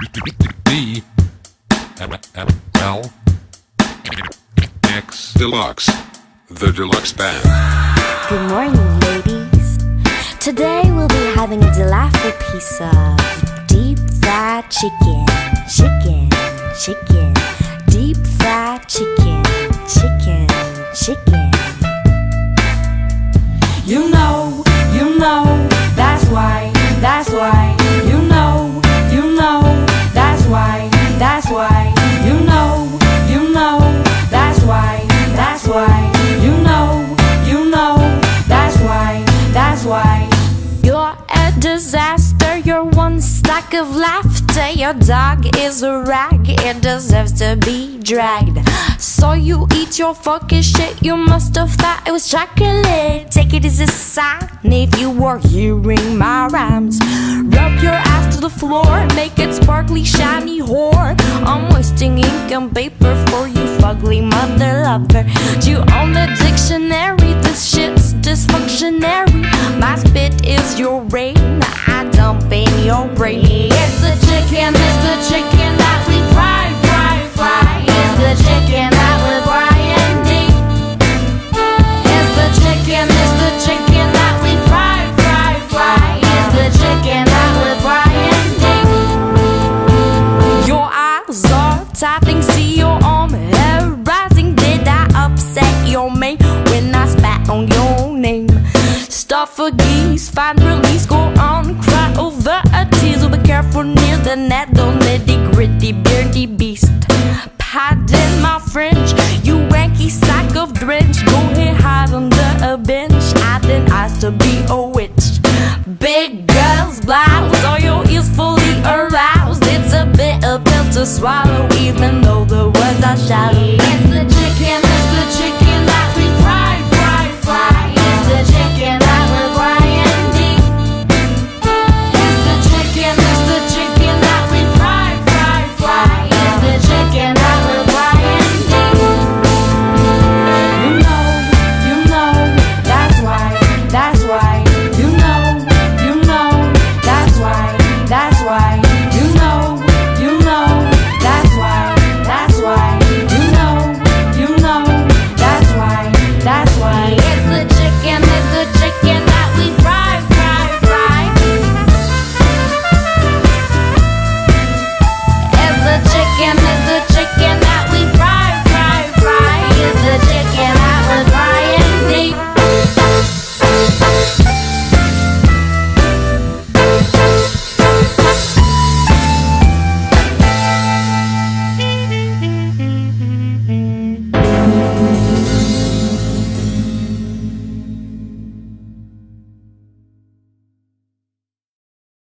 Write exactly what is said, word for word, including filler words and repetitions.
D L X Deluxe, the Deluxe Band. Good morning, ladies. Today we'll be having a delightful piece of deep fried chicken, chicken, chicken, deep fried chicken, chicken, chicken. You know, you know, that's why, that's why. You know, you know, that's why, that's why. You know, you know, that's why, that's why. You know, you know, that's why, that's why. You're a disaster, you're one stack of laughter. Your dog is a rag, it deserves to be dragged. So you eat your fucking shit, you must have thought it was chocolate. Take it as a sign if you were hearing my rhymes. Rub your ass to the floor, make it sparkly, shiny whore. I'm wasting ink and paper for you fugly mother lover. You own the dictionary, this shit's dysfunctionary. My spit is your rain, I dump in your brain. It's the chicken, it's the chicken that we fry, fry, fry. It's the chicken that we fry and deep. It's the chicken, it's the chicken that we fry, fry, fry. It's the chicken that we fry and deep. Your eyes are tapping, see your arm hair rising. Did I upset your mate when I spat on your name? Stuff a geese, find release, go on, cry over a tease. Be careful near the net, don't nitty gritty, beardy beast. Pardon my French, you wanky sack of drench. Go ahead, hide under a bench, I didn't ask to be a witch. Big girls blouse, all your ears fully aroused. It's a bit of pill to swallow, even though the words are shallow. It's the chicken, it's the chicken that we fry, fry, fry. It's the chicken that we fry and deep. It's the chicken, it's the chicken that we fry, fry, fry. It's the chicken that we fry and deep. You know, you know, that's why, that's why. You know, you know, that's why, that's why.